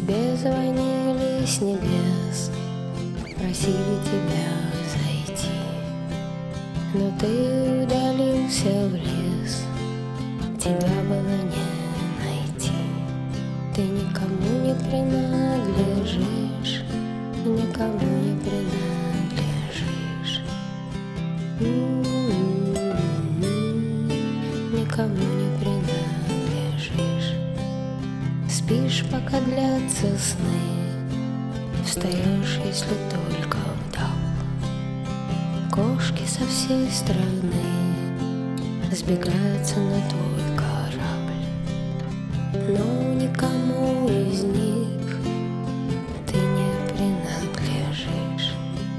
Тебе звонили с небес, просили тебя зайти, но ты удалился в лес, тебя было не найти. Ты никому не принадлежишь, никому не принадлежишь. Никому не принадлежишь. Спишь, пока длятся сны, встаешь, если только вдал. Кошки со всей страны сбегаются на твой корабль, но никому из них ты не принадлежишь.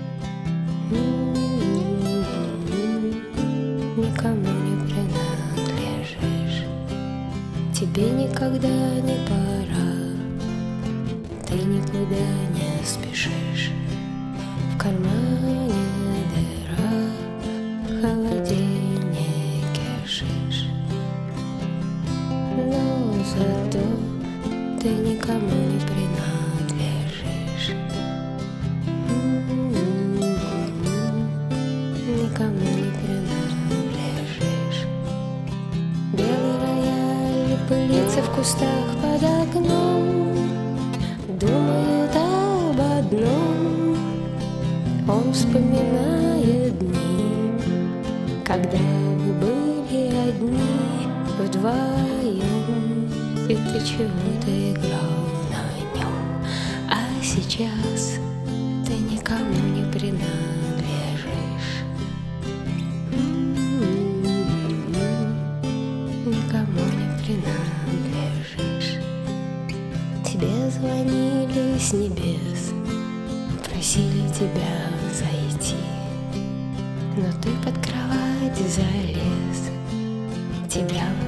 Никому не принадлежишь. Тебе никогда не пора, ты никуда не спешишь. В кармане дыра, в холодильнике шиш. Но зато ты никому не принадлежишь. Никому не принадлежишь. Белый рояль пылится в кустах под окном, думает об одном. Он вспоминает дни, когда вы были одни вдвоем, и ты чего-то играл на нем. А сейчас ты никому не принадлежишь. Никому не принадлежишь. Тебе звонили с небес, просили тебя зайти, но ты под кровать залез, тебя